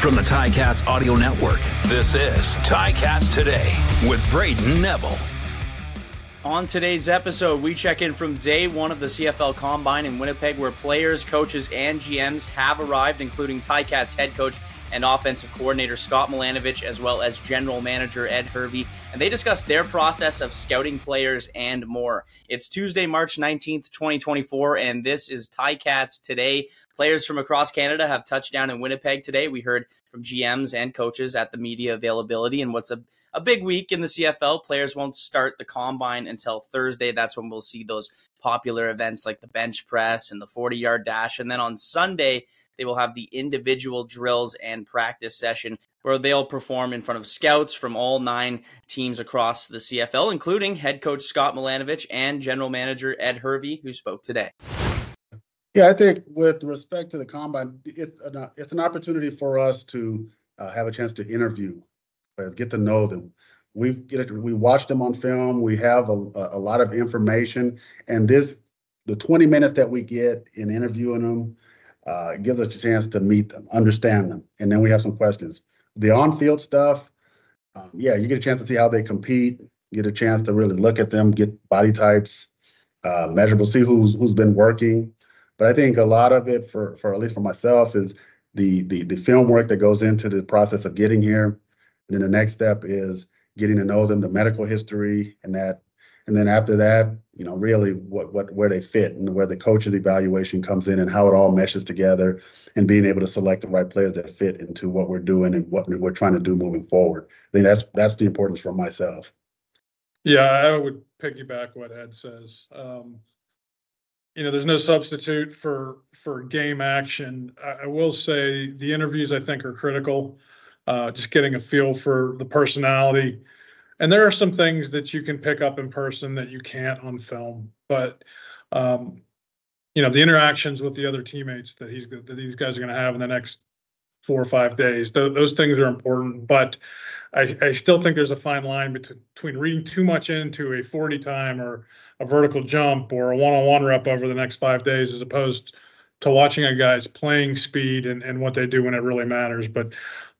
From the Ticats Audio Network, this is Ticats Today with Braden Neville. On today's episode, we check in from day one of the CFL Combine in Winnipeg, where players, coaches, and GMs have arrived, including Ticats head coach and offensive coordinator Scott Milanovich, as well as general manager Ed Hervey, and they discuss their process of scouting players and more. It's Tuesday, March 19th, 2024, and this is Ticats Today. Players from across Canada have touched down in Winnipeg today. We heard from GMs and coaches at the media availability, and what's a big week in the CFL. Players won't start the Combine until Thursday. That's when we'll see those popular events like the bench press and the 40-yard dash. And then on Sunday, they will have the individual drills and practice session where they'll perform in front of scouts from all 9 teams across the CFL, including head coach Scott Milanovich and general manager Ed Hervey, who spoke today. Yeah, I think with respect to the Combine, it's an opportunity for us to have a chance to interview players, get to know them. We watch them on film. We have a lot of information, and the 20 minutes that we get in interviewing them gives us a chance to meet them, understand them, and then we have some questions. The on-field stuff, you get a chance to see how they compete, get a chance to really look at them, get body types, measurable, see who's been working. But I think a lot of it, for at least for myself, is the film work that goes into the process of getting here. And then the next step is getting to know them, the medical history, and then after that, really where they fit and where the coach's evaluation comes in and how it all meshes together, and being able to select the right players that fit into what we're doing and what we're trying to do moving forward. I think that's the importance for myself. Yeah, I would piggyback what Ed says. There's no substitute for game action. I will say the interviews, I think, are critical. Just getting a feel for the personality. And there are some things that you can pick up in person that you can't on film. But, the interactions with the other teammates that these guys are going to have in the next 4 or 5 days, those things are important. But I still think there's a fine line between reading too much into a 40 time or a vertical jump or a one-on-one rep over the next 5 days, as opposed to watching a guy's playing speed and what they do when it really matters. But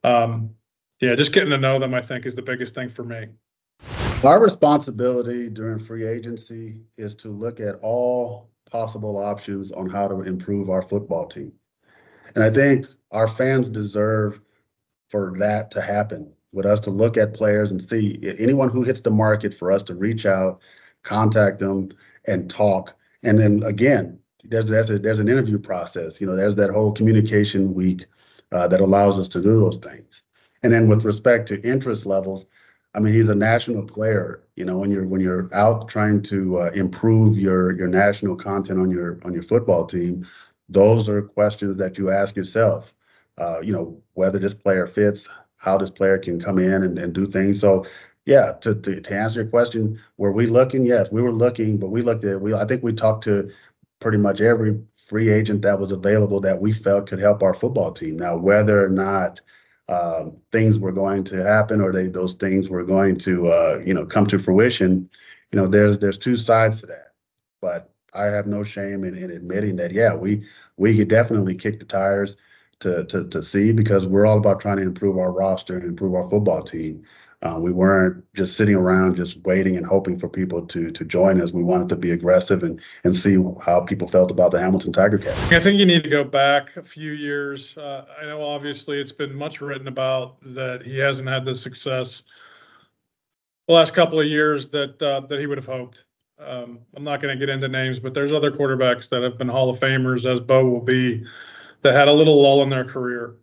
just getting to know them, I think, is the biggest thing for me. Our responsibility during free agency is to look at all possible options on how to improve our football team. And I think our fans deserve for that to happen, with us to look at players and see anyone who hits the market, for us to reach out, contact them, and talk. And then again, there's an interview process. There's that whole communication week that allows us to do those things. And then with respect to interest levels, he's a national player. When you're out trying to improve your national content on your football team, those are questions that you ask yourself. Whether this player fits, how this player can come in and do things. So, yeah, to answer your question, were we looking? Yes, we were looking, but I think we talked to pretty much every free agent that was available that we felt could help our football team. Now, whether or not things were going to happen or those things were going to come to fruition, there's 2 sides to that. But I have no shame in admitting that, we could definitely kick the tires to see, because we're all about trying to improve our roster and improve our football team. We weren't just sitting around just waiting and hoping for people to join us. We wanted to be aggressive and see how people felt about the Hamilton Tiger Cats. I think you need to go back a few years. I know obviously it's been much written about that he hasn't had the success the last couple of years that he would have hoped. I'm not going to get into names, but there's other quarterbacks that have been Hall of Famers, as Bo will be, that had a little lull in their career.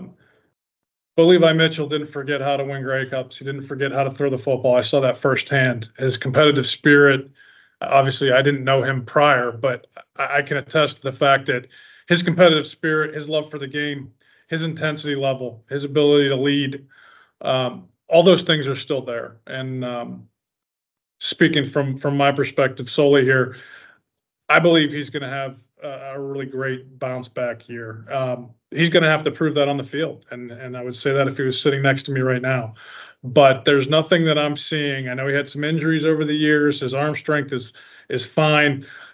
But Levi Mitchell didn't forget how to win Grey Cups. He didn't forget how to throw the football. I saw that firsthand. His competitive spirit, obviously I didn't know him prior, but I can attest to the fact that his competitive spirit, his love for the game, his intensity level, his ability to lead, all those things are still there. And speaking from my perspective solely here, I believe he's going to have a really great bounce back year. He's going to have to prove that on the field. And I would say that if he was sitting next to me right now. But there's nothing that I'm seeing. I know he had some injuries over the years. His arm strength is fine.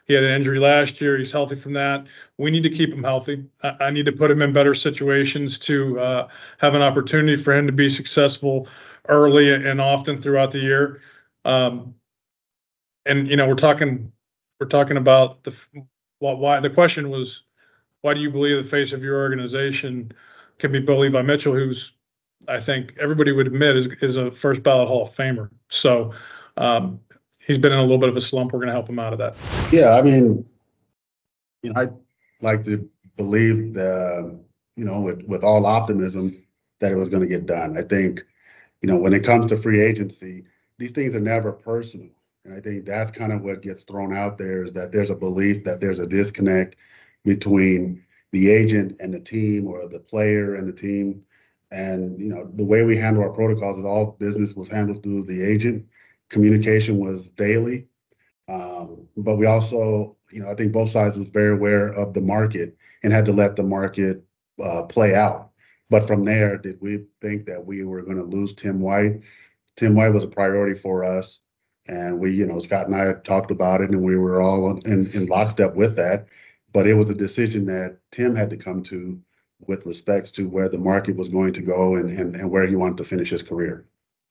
He had an injury last year. He's healthy from that. We need to keep him healthy. I need to put him in better situations to have an opportunity for him to be successful early and often throughout the year. And we're talking about why the question was, why do you believe the face of your organization can be Bo Levi Mitchell, who's, I think everybody would admit, is a first ballot Hall of Famer. So he's been in a little bit of a slump. We're going to help him out of that. Yeah, I mean, I like to believe that, with all optimism that it was going to get done. I think, when it comes to free agency, these things are never personal. And I think that's kind of what gets thrown out there, is that there's a belief that there's a disconnect between the agent and the team, or the player and the team. And, the way we handle our protocols is all business was handled through the agent. Communication was daily. But we also, I think both sides was very aware of the market and had to let the market play out. But from there, did we think that we were going to lose Tim White? Tim White was a priority for us. And we, Scott and I had talked about it, and we were all in lockstep with that. But it was a decision that Tim had to come to with respects to where the market was going to go and where he wanted to finish his career.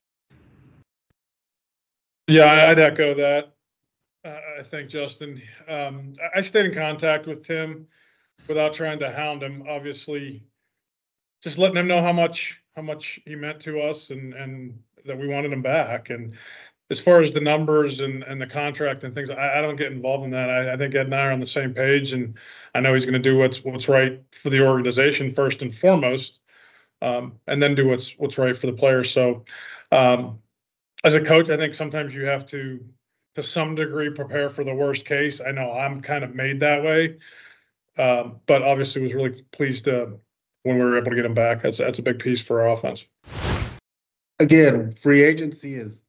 Yeah, I'd echo that. I think, Justin, I stayed in contact with Tim without trying to hound him. Obviously, just letting him know how much he meant to us and that we wanted him back. And as far as the numbers and the contract and things, I don't get involved in that. I think Ed and I are on the same page, and I know he's going to do what's right for the organization first and foremost, and then do what's right for the players. So, as a coach, I think sometimes you have to some degree, prepare for the worst case. I know I'm kind of made that way, but obviously was really pleased when we were able to get him back. That's a big piece for our offense. Again, free agency is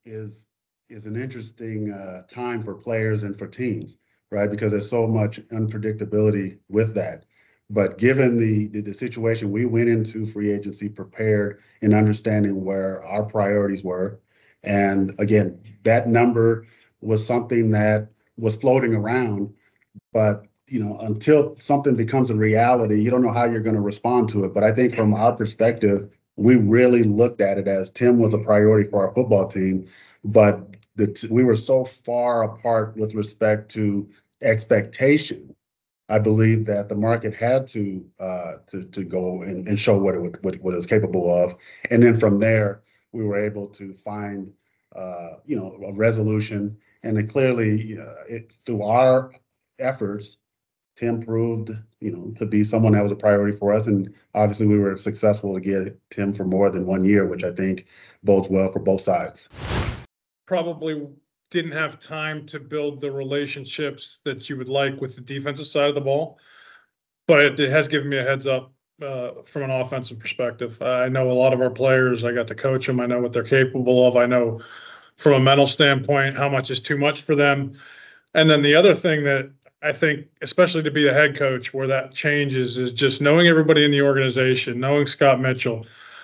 an interesting time for players and for teams, right? Because there's so much unpredictability with that. But given the situation, we went into free agency prepared in understanding where our priorities were. And again, that number was something that was floating around, but until something becomes a reality, you don't know how you're going to respond to it. But I think from our perspective, we really looked at it as Tim was a priority for our football team, but we were so far apart with respect to expectation. I believe that the market had to go and show what it was capable of, and then from there we were able to find a resolution. And then clearly, through our efforts, Tim proved, to be someone that was a priority for us. And obviously we were successful to get Tim for more than 1 year, which I think bodes well for both sides. Probably didn't have time to build the relationships that you would like with the defensive side of the ball, but it has given me a heads up from an offensive perspective. I know a lot of our players. I got to coach them. I know what they're capable of. I know from a mental standpoint how much is too much for them. And then the other thing that I think, especially to be the head coach, where that changes is just knowing everybody in the organization, knowing Scott Mitchell,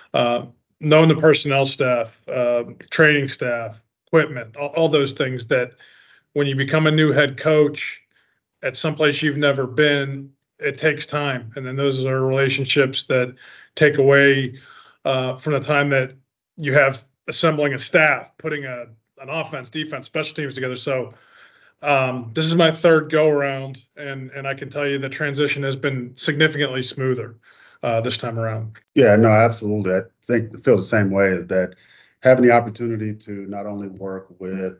knowing the personnel staff, training staff, equipment, all those things that when you become a new head coach at someplace you've never been, it takes time. And then those are relationships that take away from the time that you have assembling a staff, putting an offense, defense, special teams together. So this is my third go around, and I can tell you the transition has been significantly smoother this time around. Yeah, no, absolutely. I feel the same way, is that having the opportunity to not only work with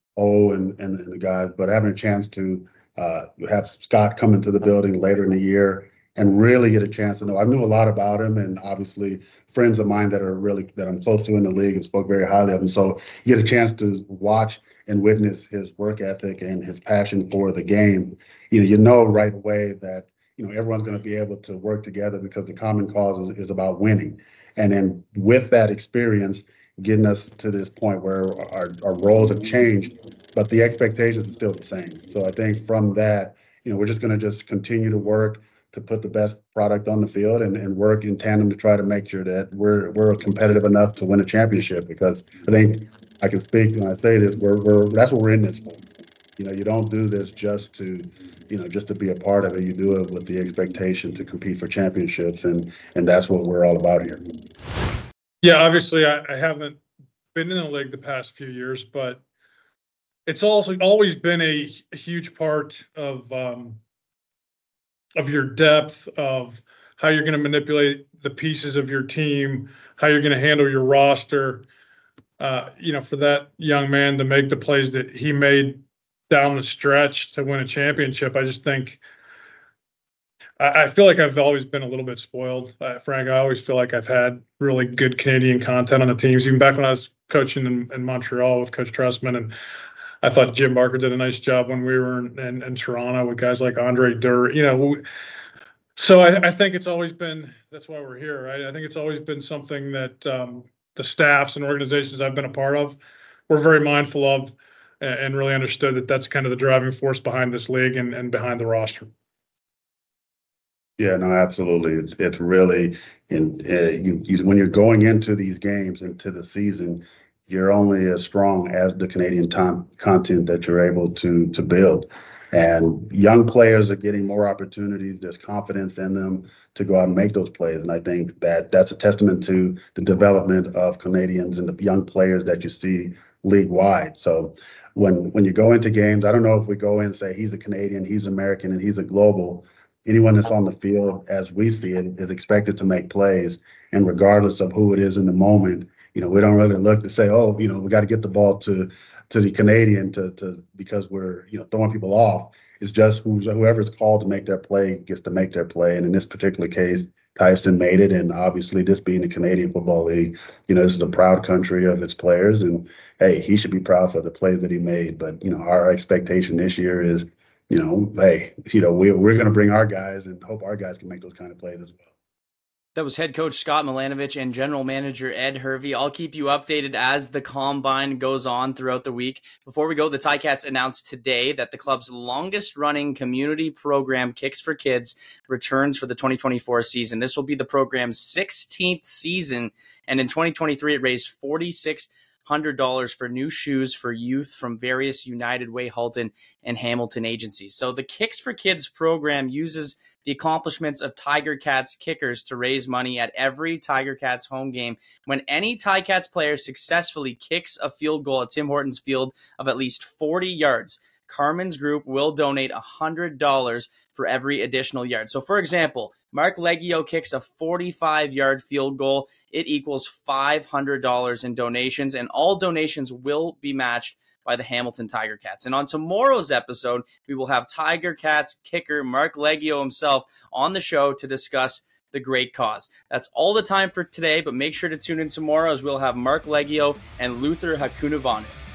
and the guys, but having a chance to have Scott come into the building later in the year and really get a chance to know. I knew a lot about him, and obviously friends of mine that I'm close to in the league have spoke very highly of him. So you get a chance to watch and witness his work ethic and his passion for the game. You know right away that everyone's going to be able to work together because the common cause is about winning. And then with that experience, getting us to this point where our roles have changed, but the expectations are still the same. So I think from that, we're just going to just continue to work to put the best product on the field and work in tandem to try to make sure that we're competitive enough to win a championship, because I think I can speak when I say this, that's what we're in this for. You don't do this just to be a part of it. You do it with the expectation to compete for championships, and that's what we're all about here. Yeah, obviously I haven't been in the league the past few years, but it's also always been a huge part of your depth, of how you're going to manipulate the pieces of your team, how you're going to handle your roster. For that young man to make the plays that he made down the stretch to win a championship, I just think I feel like I've always been a little bit spoiled, Frank. I always feel like I've had really good Canadian content on the teams, even back when I was coaching in Montreal with Coach Trestman. And I thought Jim Barker did a nice job when we were in Toronto with guys like Andre Dur. So I think it's always been, that's why we're here, right? I think it's always been something that the staffs and organizations I've been a part of were very mindful of and really understood that that's kind of the driving force behind this league and behind the roster. Yeah, no, absolutely. It's really, when you're going into these games, into the season, you're only as strong as the Canadian content that you're able to build. And young players are getting more opportunities. There's confidence in them to go out and make those plays. And I think that's a testament to the development of Canadians and the young players that you see league-wide. So when you go into games, I don't know if we go in and say he's a Canadian, he's American, and he's a global. Anyone that's on the field, as we see it, is expected to make plays. And regardless of who it is in the moment, we don't really look to say, we got to get the ball to the Canadian to because we're throwing people off. It's just whoever's called to make their play gets to make their play. And in this particular case, Tyson made it. And obviously, this being the Canadian Football League, this is a proud country of its players. And hey, he should be proud for the plays that he made. But our expectation this year is, we're going to bring our guys and hope our guys can make those kind of plays as well. That was head coach Scott Milanovich and general manager Ed Hervey. I'll keep you updated as the combine goes on throughout the week. Before we go, the Ticats announced today that the club's longest-running community program, Kicks for Kids, returns for the 2024 season. This will be the program's 16th season, and in 2023, it raised $4,600 for new shoes for youth from various United Way, Halton, and Hamilton agencies. So the Kicks for Kids program uses the accomplishments of Tiger Cats kickers to raise money at every Tiger Cats home game. When any Ticats player successfully kicks a field goal at Tim Hortons Field of at least 40 yards, Carmen's group will donate $100 for every additional yard. So, for example, Mark Leggio kicks a 45-yard field goal. It equals $500 in donations, and all donations will be matched by the Hamilton Tiger Cats. And on tomorrow's episode, we will have Tiger Cats kicker Mark Leggio himself on the show to discuss the great cause. That's all the time for today, but make sure to tune in tomorrow as we'll have Mark Leggio and Luther Hakunavanu.